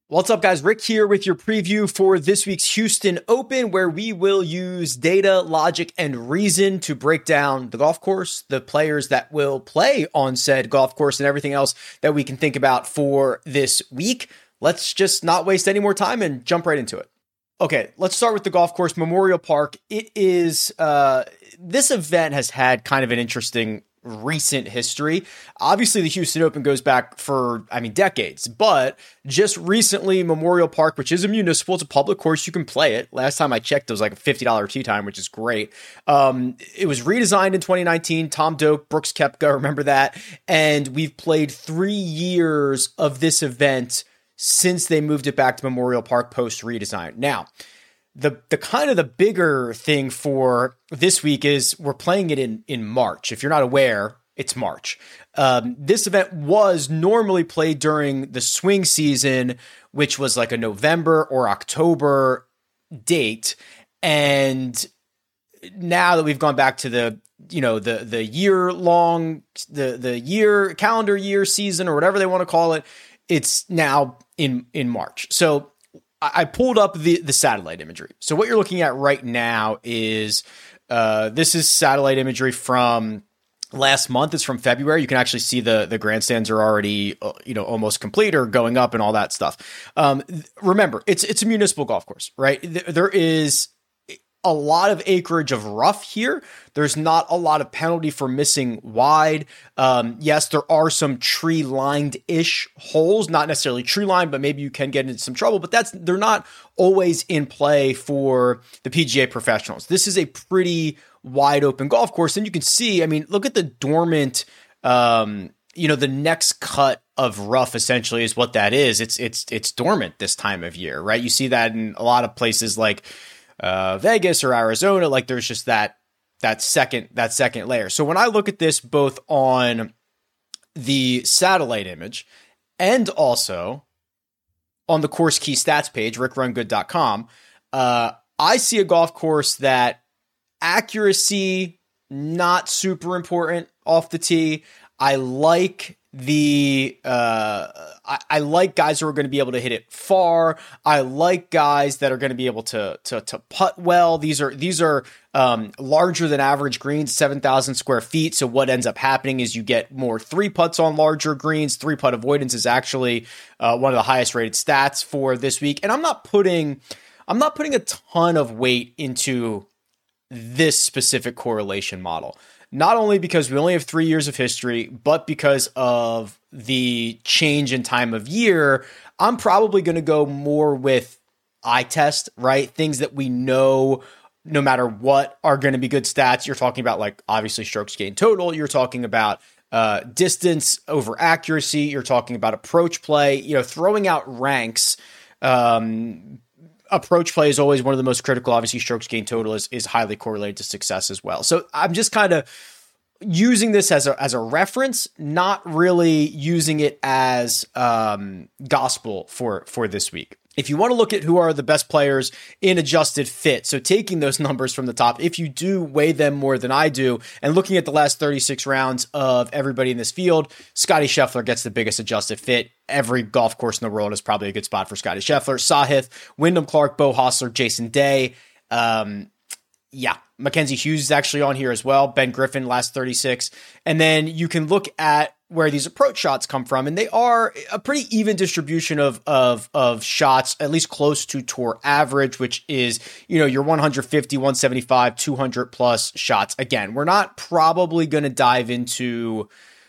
What's up, guys? Rick here with your preview for this week's Houston Open, where we will use data, logic, and reason to break down the golf course, the players that will play on said golf course, and everything else that we can think about for this week. Let's just not waste any more time and jump right into it. Okay, let's start with the golf course, Memorial Park. It is, this event has had kind of an interesting recent history. Obviously, the Houston Open goes back for, decades, but just recently, Memorial Park, which is a municipal, it's a public course, you can play it. Last time I checked, it was like a $50 tee time, which is great. It was redesigned in 2019. Tom Doak, Brooks Koepka, remember that? And we've played 3 years of this event since they moved it back to Memorial Park post redesign. Now, the kind of the bigger thing for this week is we're playing it in March. If you're not aware, it's March. This event was normally played during the swing season, which was like a November or October date. And now that we've gone back to the year long, the calendar year season or whatever they want to call it, it's now in March. So I pulled up the satellite imagery. So what you're looking at right now is this is satellite imagery from last month. It's from February. You can actually see the grandstands are already almost complete or going up and all that stuff. Remember, it's a municipal golf course, right? There is a lot of acreage of rough here. There's not a lot of penalty for missing wide. Yes, there are some tree-lined-ish holes, not necessarily tree-lined, but maybe you can get into some trouble, but they're not always in play for the PGA professionals. This is a pretty wide open golf course, and you can see, look at the dormant, the next cut of rough essentially is what that is. It's dormant this time of year, right? You see that in a lot of places like Vegas or Arizona, like there's just that second layer. So when I look at this both on the satellite image and also on the course key stats page, rickrungood.com, I see a golf course that accuracy, not super important off the tee. I like I like guys who are going to be able to hit it far. I like guys that are going to be able to putt well. These are larger than average greens, 7,000 square feet. So what ends up happening is you get more 3-putts on larger greens. 3-putt avoidance is actually one of the highest rated stats for this week. And I'm not putting a ton of weight into this specific correlation model. Not only because we only have 3 years of history, but because of the change in time of year, I'm probably going to go more with eye test, right? Things that we know, no matter what, are going to be good stats. You're talking about, like, obviously strokes gained total. You're talking about distance over accuracy. You're talking about approach play, throwing out ranks. Approach play is always one of the most critical. Obviously, strokes gained total is highly correlated to success as well. So I'm just kind of using this as a reference, not really using it as gospel for this week. If you want to look at who are the best players in adjusted fit, so taking those numbers from the top, if you do weigh them more than I do, and looking at the last 36 rounds of everybody in this field, Scottie Scheffler gets the biggest adjusted fit. Every golf course in the world is probably a good spot for Scottie Scheffler. Sahith, Wyndham Clark, Beau Hossler, Jason Day. Mackenzie Hughes is actually on here as well. Ben Griffin, last 36. And then you can look at where these approach shots come from, and they are a pretty even distribution of shots, at least close to tour average, which is, your 150, 175, 200 plus shots. Again, we're not probably going to dive into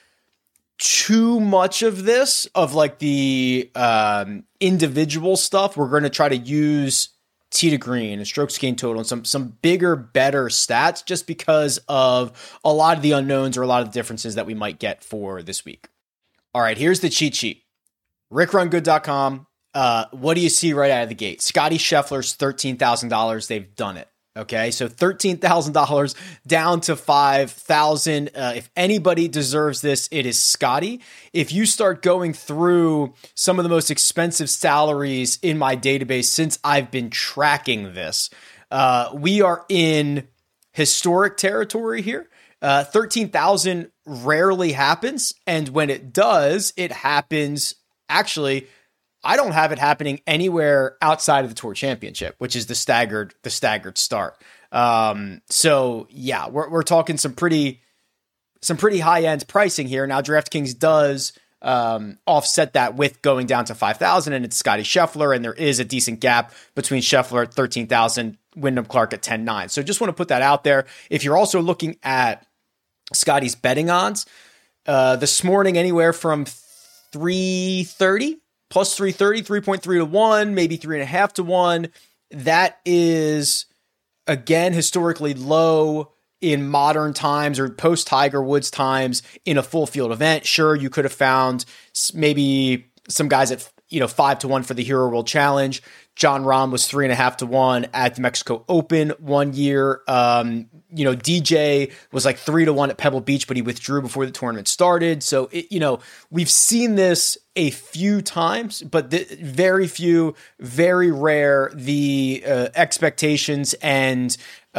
too much of this, of like the individual stuff. We're going to try to use tee to green and strokes gained total and some bigger, better stats, just because of a lot of the unknowns or a lot of the differences that we might get for this week. All right, here's the cheat sheet. rickrungood.com. What do you see right out of the gate? Scottie Scheffler's $13,000. They've done it. Okay, so $13,000 down to $5,000. If anybody deserves this, it is Scottie. If you start going through some of the most expensive salaries in my database since I've been tracking this, we are in historic territory here. 13,000 rarely happens, and when it does, it happens actually, I don't have it happening anywhere outside of the Tour Championship, which is the staggered start. So yeah, we're talking some pretty high end pricing here. Now DraftKings does offset that with going down to 5,000, and it's Scotty Scheffler, and there is a decent gap between Scheffler at 13,000, Wyndham Clark at 10,900. So just want to put that out there. If you're also looking at Scotty's betting odds, this morning anywhere from 330 plus 330, 3.3 to 1, maybe 3.5 to 1. That is, again, historically low in modern times or post Tiger Woods times in a full field event. Sure, you could have found maybe some guys at 5 to 1 for the Hero World Challenge. Jon Rahm was 3.5 to 1 at the Mexico Open one year. DJ was like 3 to 1 at Pebble Beach, but he withdrew before the tournament started. So we've seen this a few times, but very few, very rare. The expectations and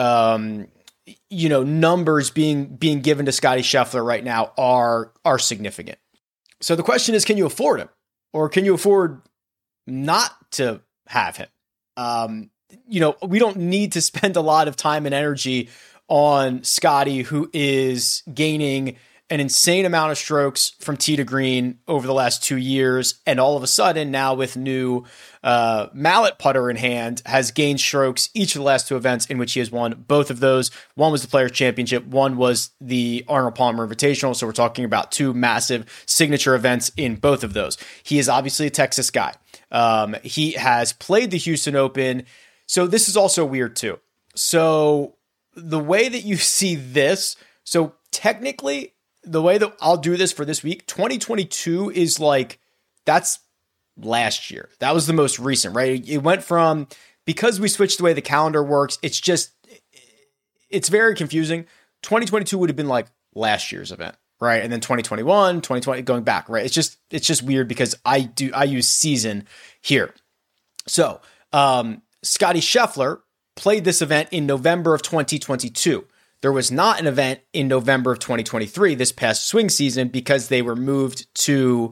numbers being given to Scotty Scheffler right now are significant. So the question is, can you afford him, or can you afford not to have him? We don't need to spend a lot of time and energy on Scotty, who is gaining an insane amount of strokes from tee to green over the last 2 years. And all of a sudden now with new mallet putter in hand has gained strokes each of the last 2 events in which he has won both of those. One was the Players Championship. One was the Arnold Palmer Invitational. So we're talking about 2 massive signature events in both of those. He is obviously a Texas guy. He has played the Houston Open. So this is also weird too. So the way that you see this, so technically the way that I'll do this for this week, 2022 is that's last year. That was the most recent, right? It went from, because we switched the way the calendar works, it's very confusing. 2022 would have been like last year's event, right? And then 2021, 2020, going back, right? It's just weird because I use season here. So, Scotty Scheffler played this event in November of 2022. There was not an event in November of 2023, this past swing season, because they were moved to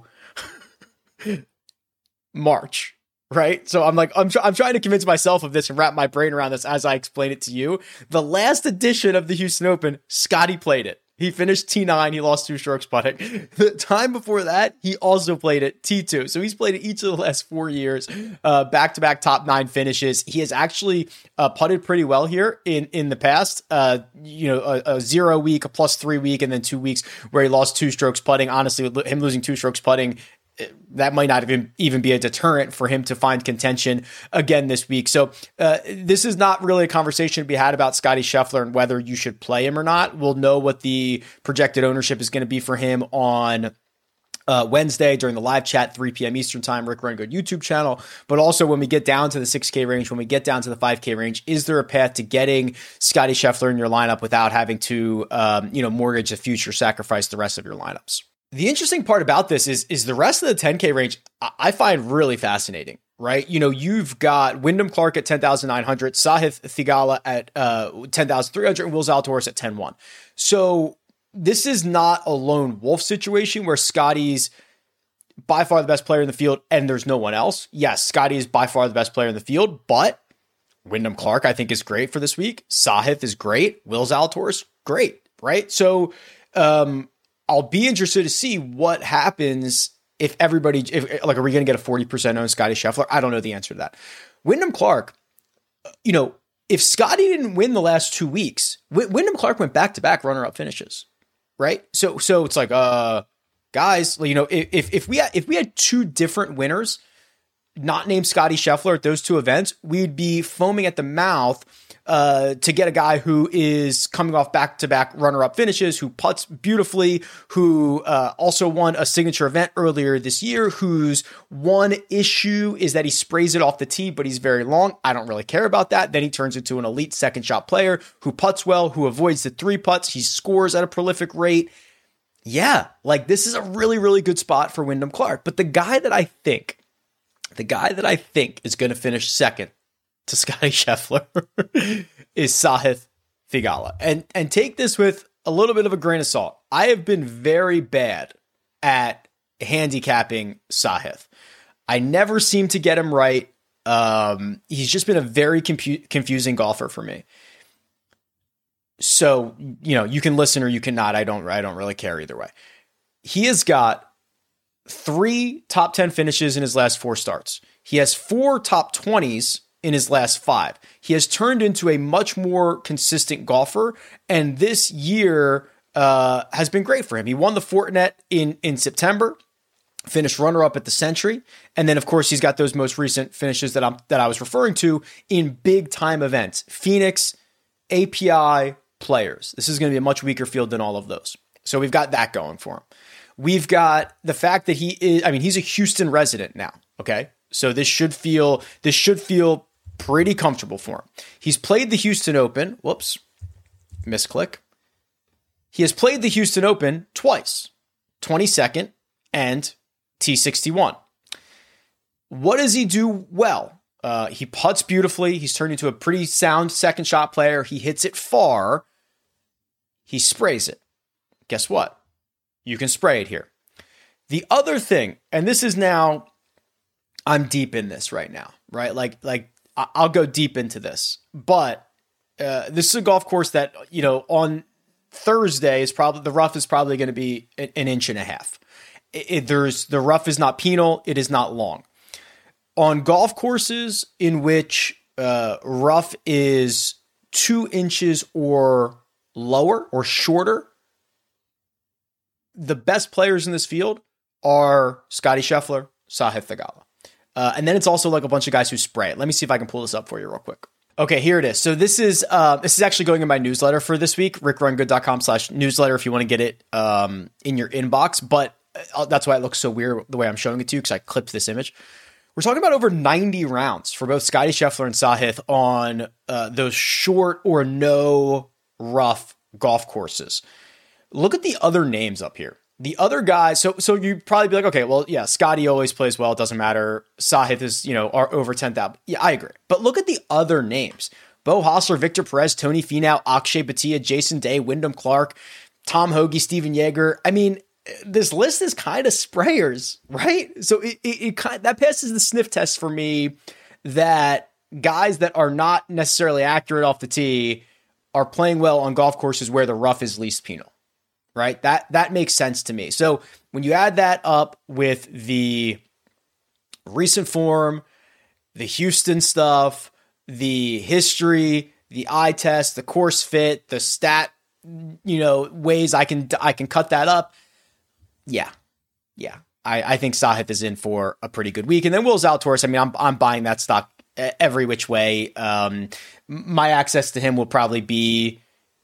March, right? So I'm trying to convince myself of this and wrap my brain around this as I explain it to you. The last edition of the Houston Open, Scotty played it. He finished T9. He lost 2 strokes putting. The time before that, he also played it T2. So he's played it each of the last 4 years, back-to-back top 9 finishes. He has actually putted pretty well here in the past. A 0 week, a +3 week, and then 2 weeks where he lost 2 strokes putting. Honestly, him losing 2 strokes putting, that might not even be a deterrent for him to find contention again this week. So this is not really a conversation to be had about Scotty Scheffler and whether you should play him or not. We'll know what the projected ownership is going to be for him on Wednesday during the live chat, 3 p.m. Eastern time, Rick Run Good YouTube channel. But also when we get down to the 6K range, when we get down to the 5K range, is there a path to getting Scotty Scheffler in your lineup without having to mortgage the future, sacrifice the rest of your lineups? The interesting part about this is the rest of the 10K range I find really fascinating, right? You've got Wyndham Clark at 10,900, Sahith Theegala at 10,300, and Will Zalatoris at 10,100. So this is not a lone wolf situation where Scotty's by far the best player in the field and there's no one else. Yes, Scotty is by far the best player in the field, but Wyndham Clark, I think, is great for this week. Sahith is great. Will Zalatoris, great, right? So, I'll be interested to see what happens if are we going to get a 40% on Scotty Scheffler? I don't know the answer to that. Wyndham Clark, if Scotty didn't win the last 2 weeks, Wyndham Clark went back-to-back runner-up finishes, right? So it's like, guys, if we had 2 different winners, not named Scotty Scheffler at those 2 events, we'd be foaming at the mouth to get a guy who is coming off back-to-back runner-up finishes, who putts beautifully, who also won a signature event earlier this year, whose one issue is that he sprays it off the tee, but he's very long. I don't really care about that. Then he turns into an elite second shot player who putts well, who avoids the 3 putts. He scores at a prolific rate. Yeah, this is a really, really good spot for Wyndham Clark. But the guy that I think is going to finish second to Scotty Scheffler is Sahith Theegala. And take this with a little bit of a grain of salt. I have been very bad at handicapping Sahith. I never seem to get him right. He's just been a very confusing golfer for me. So, you can listen or you cannot. I don't really care either way. He has got 3 top 10 finishes in his last 4 starts. He has 4 top 20s in his last 5. He has turned into a much more consistent golfer, and this year has been great for him. He won the Fortinet in September, finished runner-up at the Century, and then of course he's got those most recent finishes that I was referring to in big time events: Phoenix, API, Players. This is going to be a much weaker field than all of those. So we've got that going for him. We've got the fact that he's a Houston resident now. Okay. So this should feel pretty comfortable for him. He's played the Houston Open. Whoops. Misclick. He has played the Houston Open twice, 22nd and T61. What does he do well? He putts beautifully. He's turned into a pretty sound second shot player. He hits it far. He sprays it. Guess what? You can spray it here. The other thing, and this is now, I'm deep in this right now, right? Like I'll go deep into this, but this is a golf course that, on Thursday the rough is probably going to be an inch and a half. The rough is not penal. It is not long. On golf courses in which rough is 2 inches or lower or shorter, the best players in this field are Scotty Scheffler, Sahith Theegala. And then it's also like a bunch of guys who spray it. Let me see if I can pull this up for you real quick. Okay, here it is. So this is actually going in my newsletter for this week, rickrungood.com/newsletter if you want to get it in your inbox. But that's why it looks so weird the way I'm showing it to you, because I clipped this image. We're talking about over 90 rounds for both Scotty Scheffler and Sahith on those short or no rough golf courses. Look at the other names up here. The other guys, so you'd probably be like, okay, well, yeah, Scotty always plays well. It doesn't matter. Sahith is, are over 10,000. Yeah, I agree. But look at the other names. Beau Hossler, Victor Perez, Tony Finau, Akshay Bhatia, Jason Day, Wyndham Clark, Tom Hoge, Steven Yeager. I mean, this list is kind of sprayers, right? So it that passes the sniff test for me, that guys that are not necessarily accurate off the tee are playing well on golf courses where the rough is least penal, right? That makes sense to me. So when you add that up with the recent form, the Houston stuff, the history, the eye test, the course fit, the stat, ways I can cut that up. Yeah. I think Sahith is in for a pretty good week. And then Will Zalatoris, I'm buying that stock every which way. My access to him will probably be,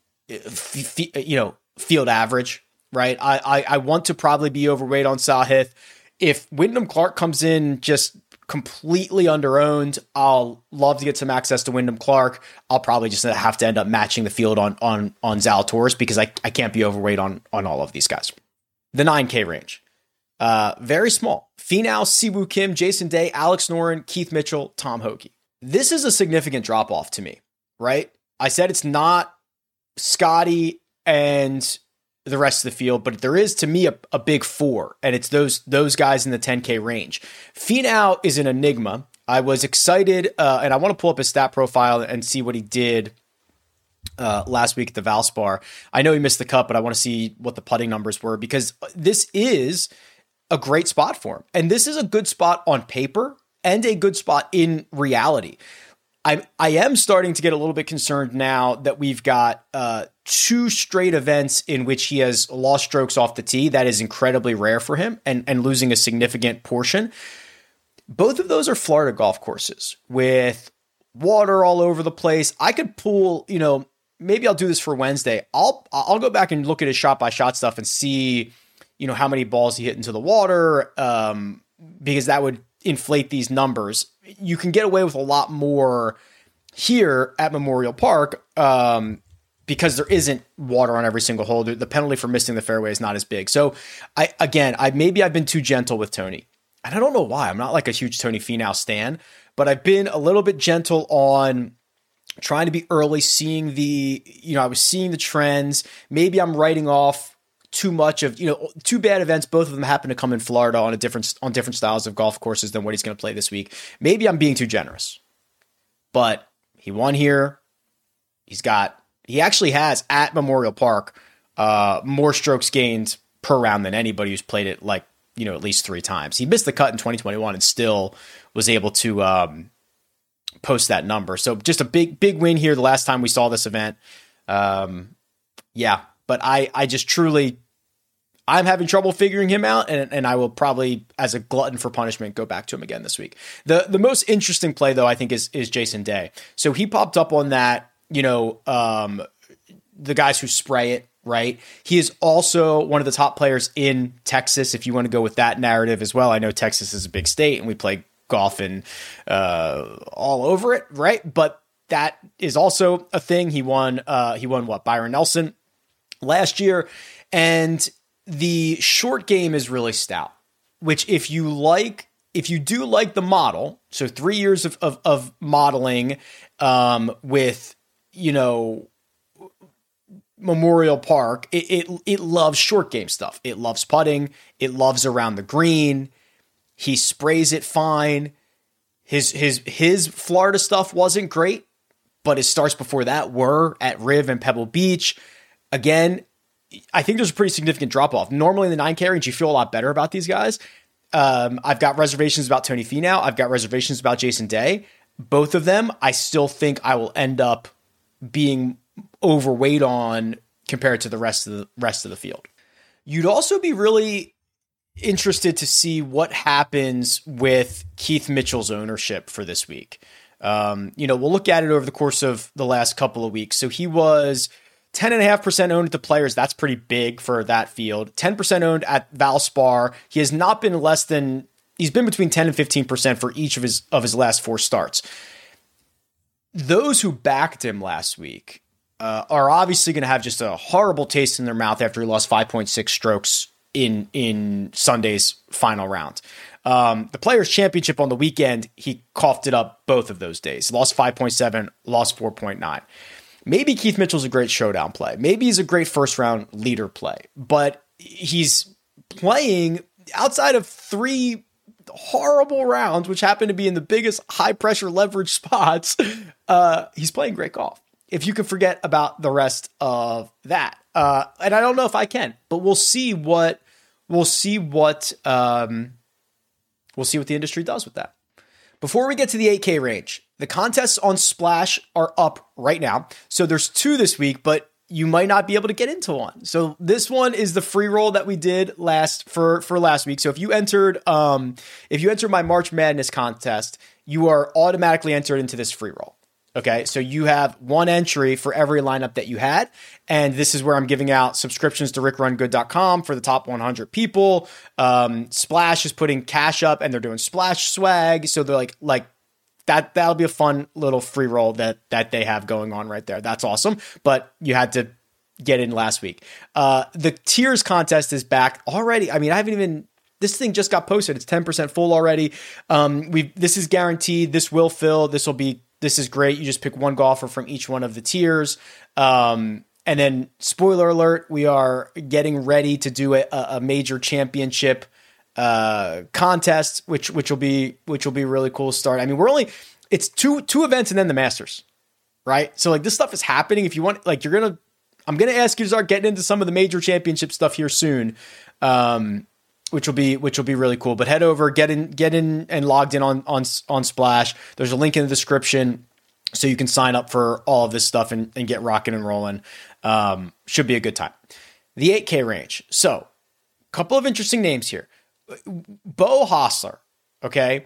field average, right? I want to probably be overweight on Sahith. If Wyndham Clark comes in just completely underowned, I'll love to get some access to Wyndham Clark. I'll probably just have to end up matching the field on Zalatoris, because I can't be overweight on all of these guys. The 9K range. Very small. Finau, Siwoo Kim, Jason Day, Alex Noren, Keith Mitchell, Tom Hoge. This is a significant drop-off to me, right? I said it's not Scotty and the rest of the field, but there is, to me, a big 4, and it's those guys in the 10K range. Finau is an enigma. I was excited, and I want to pull up his stat profile and see what he did last week at the Valspar. I know he missed the cut, but I want to see what the putting numbers were, because this is a great spot for him. And this is a good spot on paper and a good spot in reality. I am starting to get a little bit concerned now that we've got 2 straight events in which he has lost strokes off the tee. That is incredibly rare for him, and losing a significant portion. Both of those are Florida golf courses with water all over the place. I could pull, maybe I'll do this for Wednesday. I'll go back and look at his shot by shot stuff and see, how many balls he hit into the water, because that would inflate these numbers. You can get away with a lot more here at Memorial Park, because there isn't water on every single hole. The penalty for missing the fairway is not as big. So I've been too gentle with Tony, and I don't know why. I'm not like a huge Tony Finau stan, but I've been a little bit gentle on trying to be early, seeing I was seeing the trends. Maybe I'm writing off too much of, two bad events. Both of them happen to come in Florida on different styles of golf courses than what he's going to play this week. Maybe I'm being too generous, but he won here. He actually has at Memorial Park more strokes gained per round than anybody who's played it at least 3 times. He missed the cut in 2021 and still was able to post that number. So just a big win here the last time we saw this event. But I just truly, I'm having trouble figuring him out, and I will probably, as a glutton for punishment, go back to him again this week. The most interesting play, though, I think is Jason Day. So he popped up on that, the guys who spray it, right? He is also one of the top players in Texas, if you want to go with that narrative as well. I know Texas is a big state, and we play golf and all over it, right? But that is also a thing. He won what? Byron Nelson last year. And the short game is really stout, which if you do like the model, so 3 years of modeling with, Memorial Park, it loves short game stuff. It loves putting. It loves around the green. He sprays it fine. His Florida stuff wasn't great, but his starts before that were at Riv and Pebble Beach. Again, I think there's a pretty significant drop off. Normally in the 9K range, you feel a lot better about these guys. I've got reservations about Tony Finau. I've got reservations about Jason Day. Both of them, I still think I will end up being overweight on compared to the rest of the field. You'd also be really interested to see what happens with Keith Mitchell's ownership for this week. We'll look at it over the course of the last couple of weeks. So he was 10.5% owned at the Players. That's pretty big for that field. 10% owned at Valspar. He has not been he's been between 10 and 15% for each of his last 4 starts. Those who backed him last week are obviously going to have just a horrible taste in their mouth after he lost 5.6 strokes in Sunday's final round. The Players Championship on the weekend, he coughed it up both of those days. Lost 5.7, lost 4.9. Maybe Keith Mitchell's a great showdown play. Maybe he's a great first round leader play, but he's playing outside of 3 horrible rounds, which happen to be in the biggest high pressure leverage spots. He's playing great golf. If you can forget about the rest of that. And I don't know if I can, but we'll see what the industry does with that. Before we get to the 8K range, the contests on Splash are up right now. So there's 2 this week, but you might not be able to get into one. So this one is the free roll that we did last week. So if you entered my March Madness contest, you are automatically entered into this free roll. Okay, so you have 1 entry for every lineup that you had, and this is where I'm giving out subscriptions to rickrungood.com for the top 100 people. Splash is putting cash up, and they're doing Splash swag, so they're like that. That'll be a fun little free roll that they have going on right there. That's awesome, but you had to get in last week. The tiers contest is back already. I mean, this thing just got posted. It's 10% full already. This is guaranteed. This will fill. This is great. You just pick 1 golfer from each one of the tiers. And then spoiler alert, we are getting ready to do a major championship contest, which will be really cool to start. I mean, it's two events and then the Masters, right? So this stuff is happening. If you want, I'm going to ask you to start getting into some of the major championship stuff here soon. Which will be really cool. But head over, get in and logged in on Splash. There's a link in the description so you can sign up for all of this stuff and get rocking and rolling. Should be a good time. The 8K range. So, a couple of interesting names here. Beau Hossler, okay?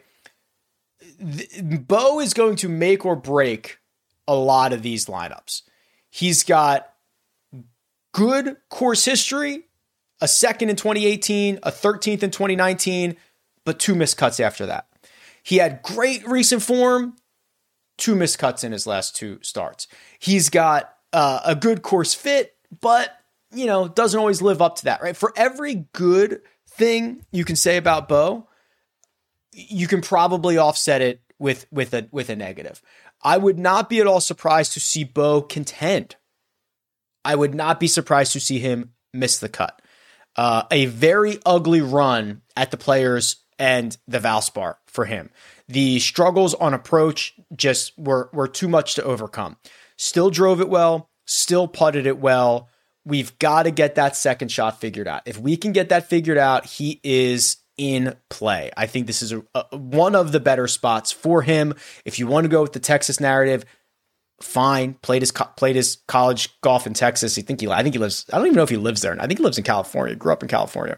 Beau is going to make or break a lot of these lineups. He's got good course history, a 2nd in 2018, a 13th in 2019, but 2 missed cuts after that. He had great recent form, 2 missed cuts in his last 2 starts. He's got a good course fit, but, doesn't always live up to that, right? For every good thing you can say about Beau, you can probably offset it with a negative. I would not be at all surprised to see Beau contend. I would not be surprised to see him miss the cut. A very ugly run at the Players and the Valspar for him. The struggles on approach just were too much to overcome. Still drove it well, still putted it well. We've got to get that second shot figured out. If we can get that figured out, he is in play. I think this is one of the better spots for him. If you want to go with the Texas narrative, fine. Played his college golf in Texas. I think he lives. I don't even know if he lives there. I think he lives in California. Grew up in California.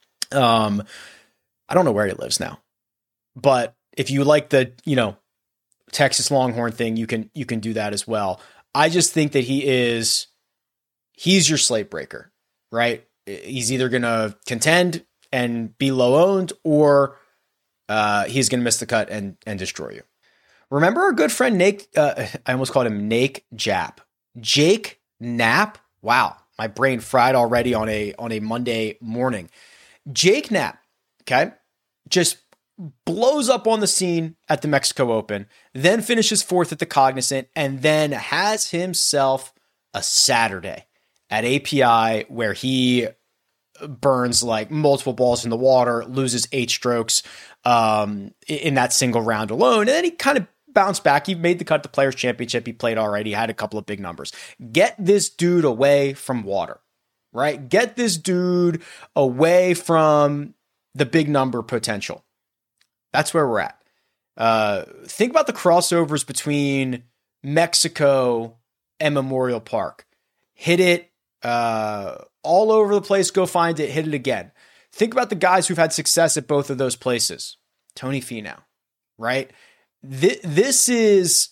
I don't know where he lives now, but if you like the Texas Longhorn thing, you can do that as well. I just think that he's your slate breaker, right? He's either going to contend and be low owned, or he's going to miss the cut and destroy you. Remember our good friend Nate? I almost called him Nate Jap. Jake Knapp. Wow, my brain fried already on a Monday morning. Jake Knapp, okay, just blows up on the scene at the Mexico Open, then finishes fourth at the Cognizant, and then has himself a Saturday at API where he burns like multiple balls in the water, loses 8 strokes in that single round alone, and then he kind of bounced back. He made the cut at the Players Championship. He played already. He had a couple of big numbers. Get this dude away from water, right? Get this dude away from the big number potential. That's where we're at. Think about the crossovers between Mexico and Memorial Park. Hit it all over the place. Go find it. Hit it again. Think about the guys who've had success at both of those places. Tony Finau, right? This is,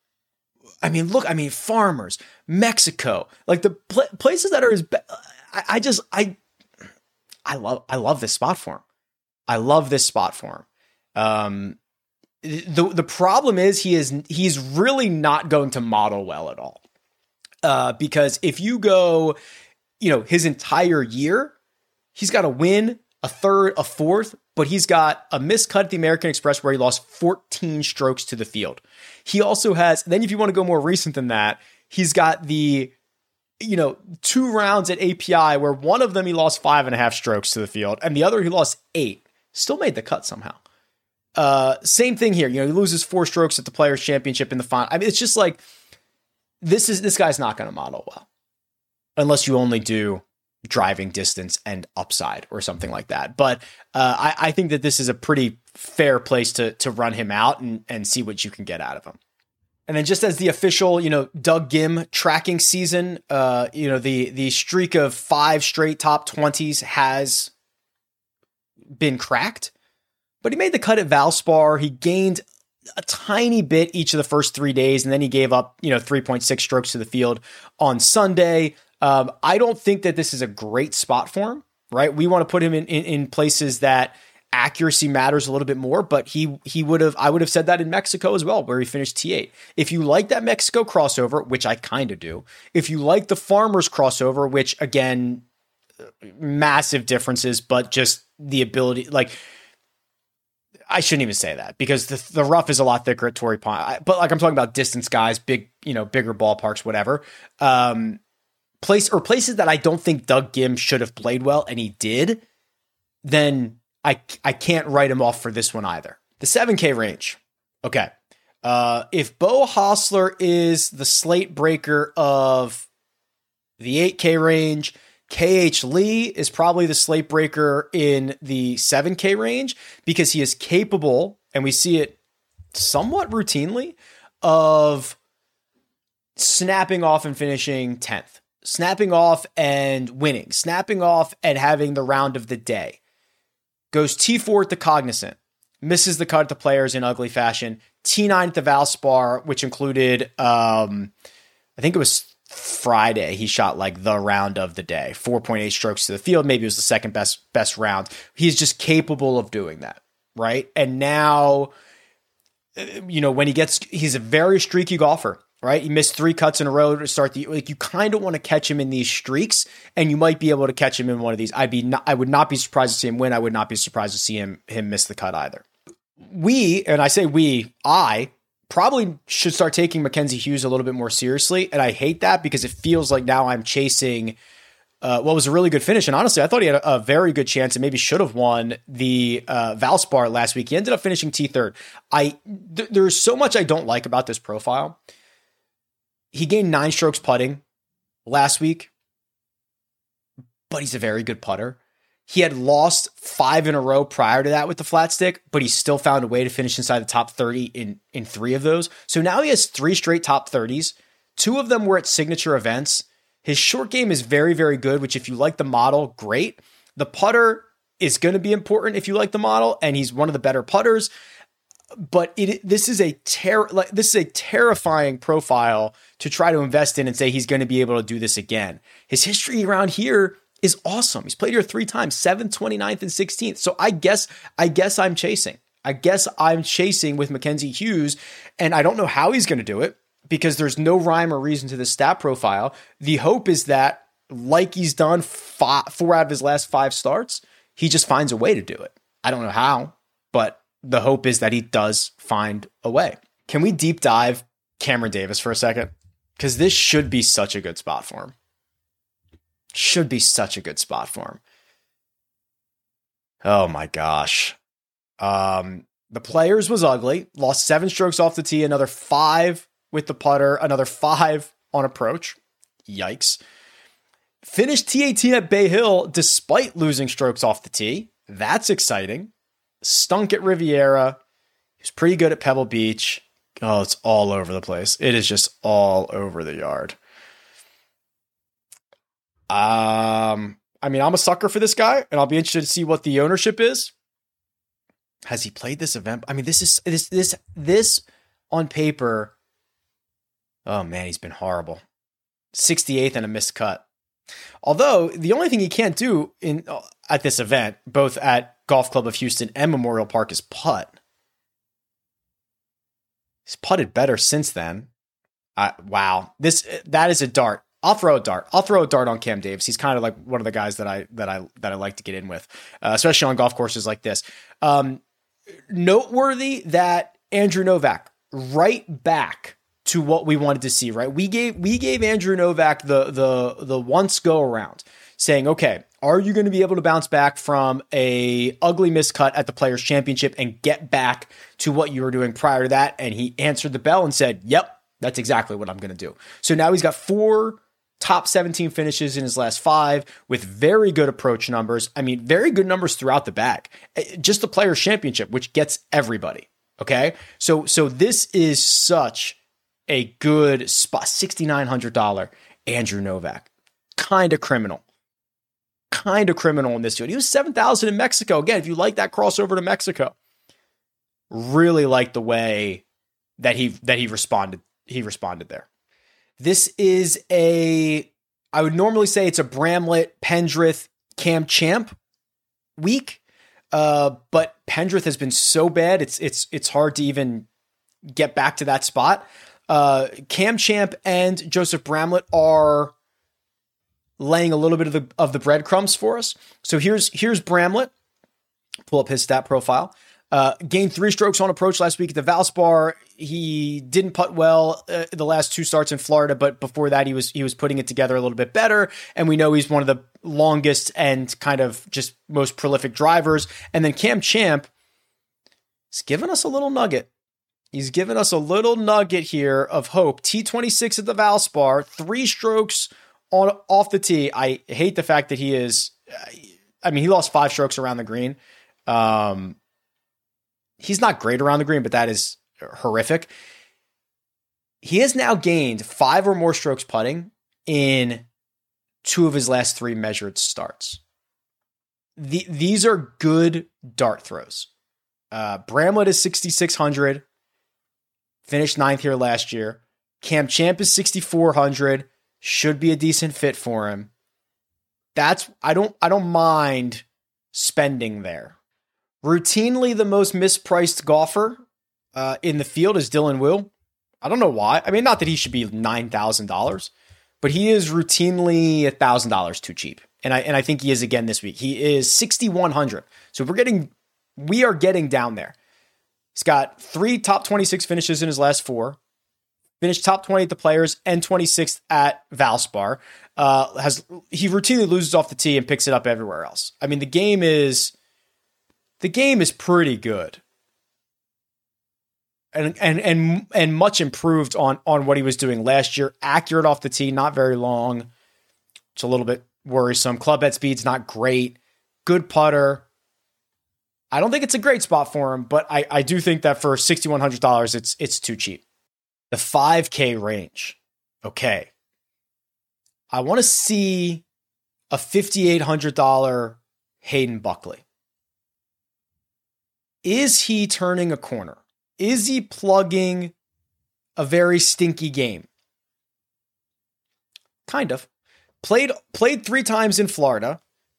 Farmers, Mexico, like the places that are as I love this spot for him. I love this spot for him. The problem is he's really not going to model well at all. Because if you go, his entire year, he's got a win, a third, a fourth, but he's got a missed cut at the American Express where he lost 14 strokes to the field. He also has, then if you want to go more recent than that, he's got the, 2 rounds at API where one of them he lost 5.5 strokes to the field and the other he lost 8. Still made the cut somehow. Same thing here. He loses 4 strokes at the Players Championship in the final. It's just like, this guy's not going to model well unless you only do driving distance and upside or something like that. But I think that this is a pretty fair place to run him out and see what you can get out of him. And then just as the official, Doug Ghim tracking season, the streak of 5 straight top 20s has been cracked, but he made the cut at Valspar. He gained a tiny bit each of the first 3 days, and then he gave up, 3.6 strokes to the field on Sunday. I don't think that this is a great spot for him, right? We want to put him in places that accuracy matters a little bit more, but I would have said that in Mexico as well, where he finished T8. If you like that Mexico crossover, which I kind of do, if you like the Farmers crossover, which again, massive differences, but just the ability, like, I shouldn't even say that because the rough is a lot thicker at Torrey Pines, but like I'm talking about distance guys, bigger ballparks, whatever. Places that I don't think Doug Ghim should have played well, and he did, then I can't write him off for this one either. The 7K range. Okay. If Beau Hossler is the slate breaker of the 8K range, KH Lee is probably the slate breaker in the 7K range because he is capable, and we see it somewhat routinely, of snapping off and finishing 10th, snapping off and winning, snapping off and having the round of the day. Goes T4 at the Cognizant, misses the cut at the Players in ugly fashion, T9 at the Valspar, which included, I think it was Friday, he shot like the round of the day, 4.8 strokes to the field. Maybe it was the second best round. He's just capable of doing that, right? And now, when he's a very streaky golfer, right? He missed 3 cuts in a row to start the, like, you kind of want to catch him in these streaks, and you might be able to catch him in one of these. I would not be surprised to see him win. I would not be surprised to see him miss the cut either. I probably should start taking Mackenzie Hughes a little bit more seriously. And I hate that because it feels like now I'm chasing what was a really good finish. And honestly, I thought he had a very good chance and maybe should have won the Valspar last week. He ended up finishing T3rd. There's so much I don't like about this profile. He gained 9 strokes putting last week, but he's a very good putter. He had lost 5 in a row prior to that with the flat stick, but he still found a way to finish inside the top 30 in 3 of those. So now he has 3 straight top 30s. 2 of them were at signature events. His short game is very, very good, which if you like the model, great. The putter is going to be important if you like the model, and he's one of the better putters. But this is a terrifying profile to try to invest in and say he's going to be able to do this again. His history around here is awesome. He's played here 3 times, 7th, 29th, and 16th. So I guess I'm chasing. I guess I'm chasing with Mackenzie Hughes, and I don't know how he's going to do it because there's no rhyme or reason to the stat profile. The hope is that, like he's done 4 out of his last 5 starts, he just finds a way to do it. I don't know how, but the hope is that he does find a way. Can we deep dive Cameron Davis for a second? Because this should be such a good spot for him. Should be such a good spot for him. Oh my gosh. The Players was ugly. Lost 7 strokes off the tee, another 5 with the putter, another 5 on approach. Yikes. Finished T18 at Bay Hill despite losing strokes off the tee. That's exciting. Stunk at Riviera. He was pretty good at Pebble Beach. Oh, it's all over the place. It is just all over the yard. I'm a sucker for this guy, and I'll be interested to see what the ownership is. Has he played this event? I mean, this on paper. Oh man, he's been horrible. 68th and a missed cut. Although the only thing he can't do at this event, both at Golf Club of Houston and Memorial Park, is putt. He's putted better since then. Wow, that is a dart. I'll throw a dart. I'll throw a dart on Cam Davis. He's kind of like one of the guys that I like to get in with, especially on golf courses like this. Noteworthy that Andrew Novak, right back to what we wanted to see, right? We gave Andrew Novak the once go around, saying, okay, are you going to be able to bounce back from a ugly miscut at the Players Championship and get back to what you were doing prior to that? And he answered the bell and said, yep, that's exactly what I'm going to do. So now he's got 4 top 17 finishes in his last 5 with very good approach numbers. I mean, very good numbers throughout the bag. Just the Players Championship, which gets everybody. Okay. So this is such a good spot. $6,900 Andrew Novak. Kind of criminal in this field. He was 7,000 in Mexico. Again, if you like that crossover to Mexico, really like the way that he responded. He responded there. This is I would normally say it's a Bramlett, Pendrith, Cam Champ week. But Pendrith has been so bad. It's hard to even get back to that spot. Cam Champ and Joseph Bramlett are laying a little bit of the breadcrumbs for us. So here's Bramlett. Pull up his stat profile. Gained 3 strokes on approach last week at the Valspar. He didn't putt well the last 2 starts in Florida, but before that he was putting it together a little bit better. And we know he's one of the longest and kind of just most prolific drivers. And then Cam Champ is giving us a little nugget. He's given us a little nugget here of hope. T26 at the Valspar, 3 strokes off the tee. I hate the fact that he lost 5 strokes around the green. He's not great around the green, but that is horrific. He has now gained 5 or more strokes putting in 2 of his last 3 measured starts. These are good dart throws. Bramlett is 6,600. Finished 9th here last year. Cam Champ is 6,400. Should be a decent fit for him. I don't mind spending there. Routinely the most mispriced golfer in the field is Dylan Wu. I don't know why. I mean, not that he should be $9,000, but he is routinely $1,000 too cheap. And I think he is again this week. He is 6,100. So we are getting down there. He's got 3 top 26 finishes in his last 4, finished top 20 at the Players and 26th at Valspar. He routinely loses off the tee and picks it up everywhere else. I mean, the game is pretty good. And much improved on what he was doing last year. Accurate off the tee, not very long. It's a little bit worrisome. Club head speed's not great. Good putter. I don't think it's a great spot for him, but I do think that for $6,100, it's too cheap. The 5K range. Okay. I want to see a $5,800 Hayden Buckley. Is he turning a corner? Is he plugging a very stinky game? Kind of. Played 3 times in Florida.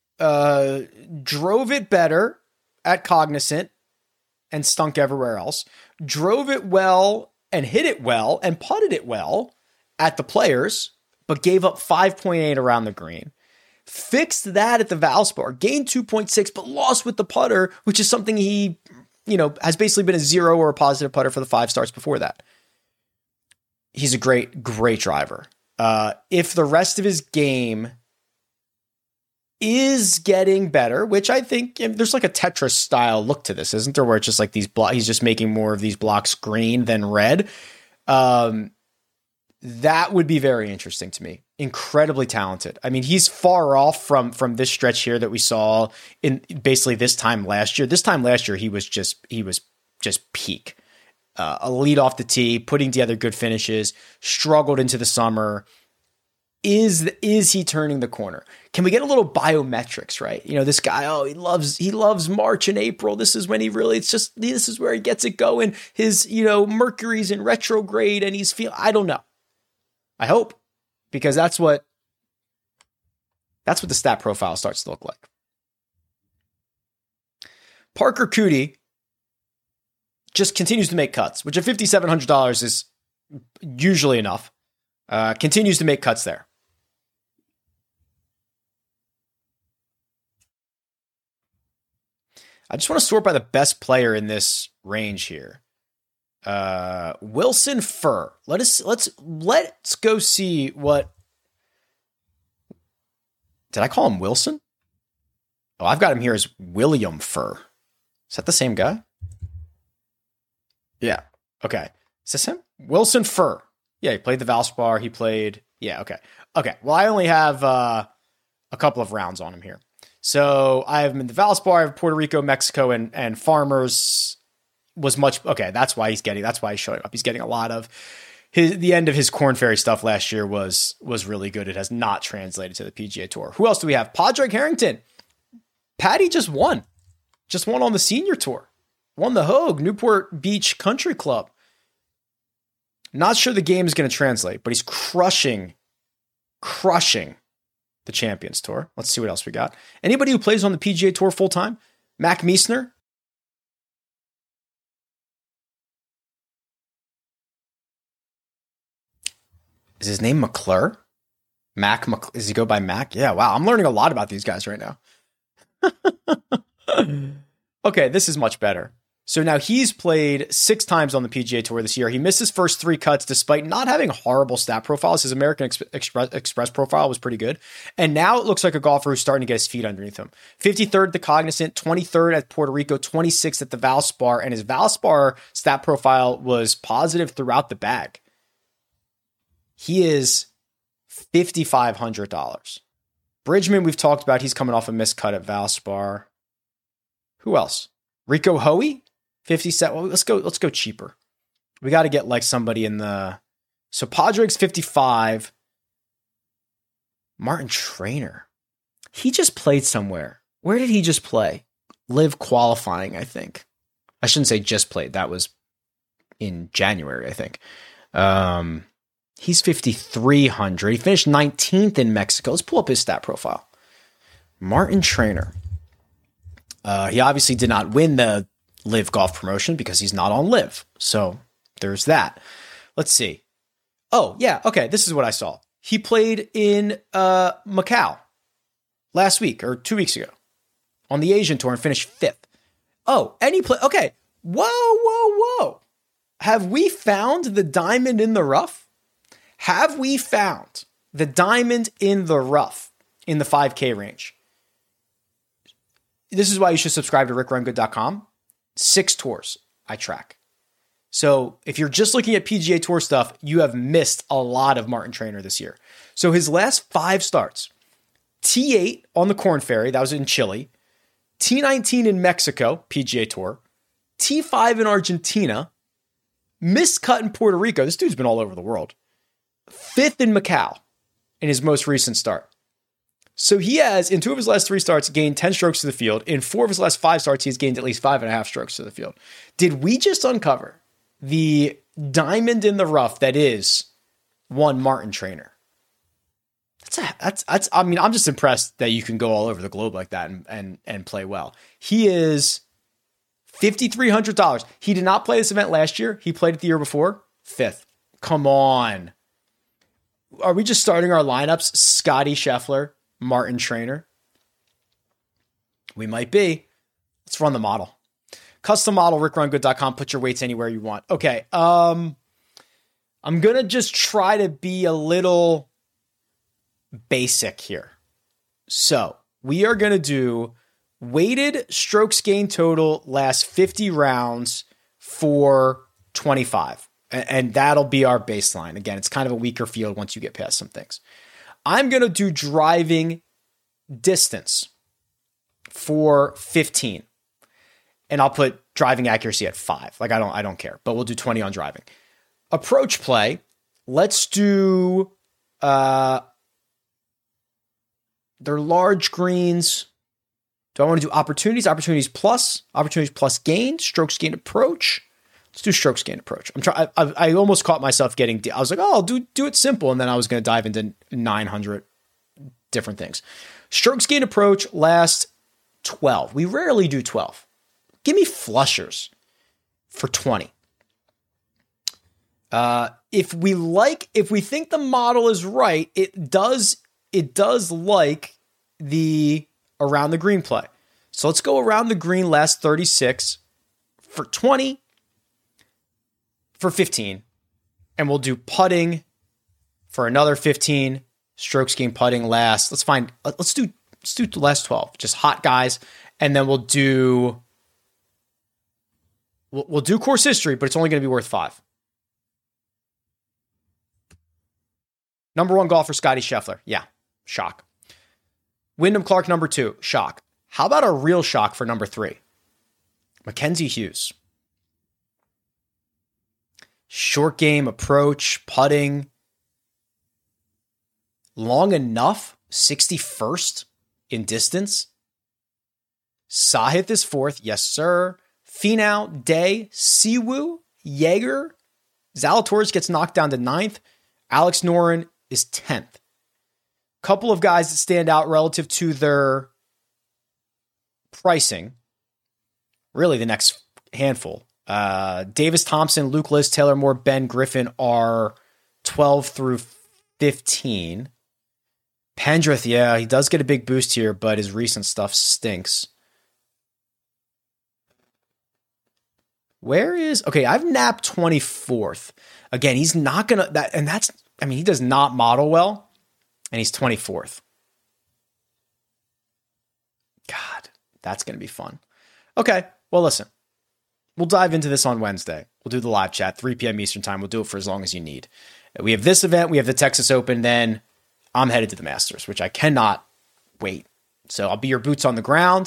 Drove it better at Cognizant and stunk everywhere else. Drove it well and hit it well and putted it well at the Players, but gave up 5.8 around the green. Fixed that at the Valspar, gained 2.6, but lost with the putter, which is something he, has basically been a 0 or a positive putter for the 5 starts before that. He's a great, great driver. If the rest of his game is getting better, which I think there's like a Tetris style look to this, isn't there? Where it's just like these blocks, he's just making more of these blocks green than red. That would be very interesting to me. Incredibly talented. I mean, he's far off from this stretch here that we saw in basically this time last year. This time last year, he was just peak. A lead off the tee, putting together good finishes, struggled into the summer. Is he turning the corner? Can we get a little biometrics, right? This guy, he loves March and April. This is when this is where he gets it going. His, Mercury's in retrograde and I don't know. I hope, because that's what the stat profile starts to look like. Parker Cootie just continues to make cuts, which at $5,700 is usually enough. Continues to make cuts there. I just want to sort by the best player in this range here. Wilson Furr. Let's go see what. Did I call him Wilson? Oh, I've got him here as William Furr. Is that the same guy? Yeah. Okay. Is this him? Wilson Furr. Yeah, he played the Valspar. Yeah, okay. Okay. Well, I only have a couple of rounds on him here. So I have him in the Valspar, I have Puerto Rico, Mexico, and Farmers was much. Okay, that's why he's showing up. He's getting a lot of the end of his Corn Ferry stuff last year was really good. It has not translated to the PGA Tour. Who else do we have? Padraig Harrington. Patty just won on the senior tour. Won the Hogue, Newport Beach Country Club. Not sure the game is going to translate, but he's crushing the Champions Tour. Let's see what else we got. Anybody who plays on the PGA Tour full time? Mac Meisner. Is his name McClure? Does he go by Mac? Yeah, wow. I'm learning a lot about these guys right now. Okay, this is much better. So now he's played 6 times on the PGA Tour this year. He missed his first 3 cuts despite not having horrible stat profiles. His American Express profile was pretty good. And now it looks like a golfer who's starting to get his feet underneath him. 53rd at the Cognizant, 23rd at Puerto Rico, 26th at the Valspar. And his Valspar stat profile was positive throughout the bag. He is $5,500. Bridgman, we've talked about. He's coming off a missed cut at Valspar. Who else? Rico Hoey? 57. Well, let's go cheaper. We got to get like somebody in the. So Padraig's 55. Martin Trainer. He just played somewhere. Where did he just play? Live qualifying, I think. I shouldn't say just played. That was in January, I think. He's 5,300. He finished 19th in Mexico. Let's pull up his stat profile. Martin Trainer. He obviously did not win the Live Golf promotion because he's not on Live. So there's that. Let's see. Oh, yeah. Okay. This is what I saw. He played in Macau last week or 2 weeks ago on the Asian Tour and finished 5th. Oh, and he played. Okay. Whoa. have we found the diamond in the rough? Have we found the diamond in the rough in the 5K range? This is why you should subscribe to rickrungood.com. 6 tours I track. So if you're just looking at PGA Tour stuff, you have missed a lot of Martin Traynor this year. So his last 5 starts, T8 on the Korn Ferry, that was in Chile, T19 in Mexico, PGA Tour, T5 in Argentina, missed cut in Puerto Rico. This dude's been all over the world. 5th in Macau in his most recent start. So he has, in 2 of his last 3 starts, gained 10 strokes to the field. In 4 of his last 5 starts, he's gained at least 5.5 strokes to the field. Did we just uncover the diamond in the rough that is one Martin Traynor? That's. I mean, I'm just impressed that you can go all over the globe like that and play well. He is $5,300. He did not play this event last year. He played it the year before. 5th. Come on. Are we just starting our lineups? Scotty Scheffler, Martin Traynor. We might be. Let's run the model. Custom model, rickrungood.com. Put your weights anywhere you want. Okay. I'm going to just try to be a little basic here. So we are going to do weighted strokes gain total last 50 rounds for 25. And that'll be our baseline. Again, it's kind of a weaker field once you get past some things. I'm going to do driving distance for 15. And I'll put driving accuracy at 5. Like I don't care, but we'll do 20 on driving. Approach play. Let's do they're large greens. Do I want to do opportunities? Opportunities plus gain, strokes gained approach. Let's do strokes gained approach. I almost caught myself getting. I was like, oh, I'll do it simple, and then I was going to dive into 900 different things. Strokes gained approach last 12. We rarely do 12. Give me flushers for 20. If we think the model is right, it does like the around the green play. So let's go around the green last 36 for 20 for 15. And we'll do putting for another 15. Strokes gained putting last. Let's do the last 12. Just hot guys. And then we'll do course history, but it's only going to be worth 5. Number 1 golfer, Scotty Scheffler. Yeah, shock. Wyndham Clark, number 2, shock. How about a real shock for number 3? Mackenzie Hughes. Short game, approach, putting. Long enough, 61st in distance. Sahith is 4th, yes sir. Finau, Day, Siwoo, Jaeger. Zalatoris gets knocked down to 9th. Alex Noren is 10th. Couple of guys that stand out relative to their pricing. Really the next handful. Davis Thompson, Luke List, Taylor Moore, Ben Griffin are 12 through 15. Pendrith, yeah, he does get a big boost here, but his recent stuff stinks. I've napped 24th. Again, he's not going to, he does not model well, and he's 24th. God, that's going to be fun. Okay, well, listen, we'll dive into this on Wednesday. We'll do the live chat, 3 p.m. Eastern time. We'll do it for as long as you need. We have this event. We have the Texas Open. Then I'm headed to the Masters, which I cannot wait. So I'll be your boots on the ground.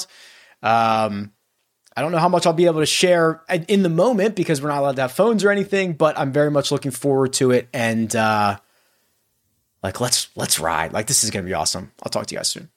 I don't know how much I'll be able to share in the moment because we're not allowed to have phones or anything, but I'm very much looking forward to it. And let's ride. This is going to be awesome. I'll talk to you guys soon.